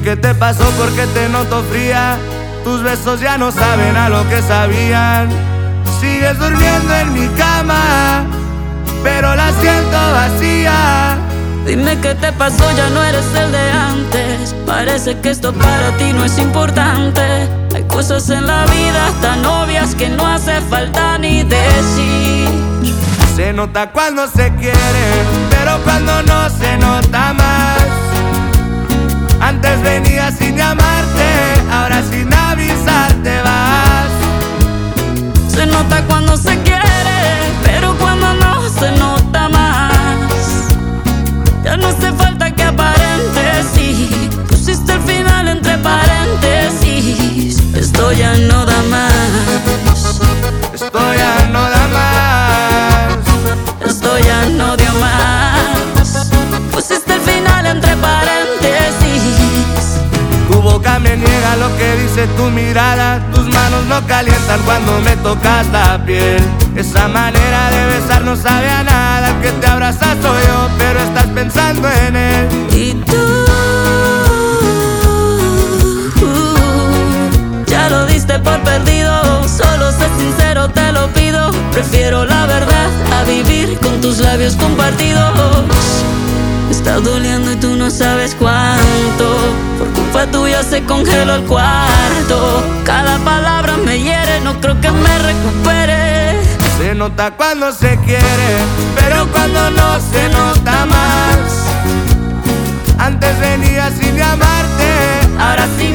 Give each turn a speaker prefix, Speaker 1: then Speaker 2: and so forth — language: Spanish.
Speaker 1: qué te pasó, porque te noto fría. Tus besos ya no saben a lo que sabían. Sigues durmiendo en mi cama, pero la siento vacía.
Speaker 2: Dime qué te pasó, ya no eres el de antes. Parece que esto para ti no es importante. Hay cosas en la vida tan obvias que no hace falta ni decir.
Speaker 1: Se nota cuando se quiere, pero cuando no se nota más. Antes venías sin llamarte, ahora sin avisar te vas.
Speaker 2: Se nota cuando se quiere, pero cuando no se nota más. Ya no hace falta que aparentes, sí. Pusiste el final entre paréntesis. Esto ya no da más.
Speaker 1: Esto ya no da más.
Speaker 2: Esto ya no dio más. Pusiste el final entre paréntesis.
Speaker 1: Tu boca me niega lo que dice tu mirada. Tus manos no calientan cuando me tocas la piel. Esa manera de besar no sabe a nada. El que te abraza soy yo, pero estás pensando en él.
Speaker 2: Y tú ya lo diste por perdido. Solo sé sincero, te lo pido. Prefiero la verdad a vivir con tus labios compartidos. Me está doliendo y tú no sabes cuánto. Por culpa tuya se congeló el cuarto. Cada palabra me hiere, no creo que me recupere.
Speaker 1: Se nota cuando se quiere, pero cuando no se nota más. Antes venía sin llamarte,
Speaker 2: Ahora sí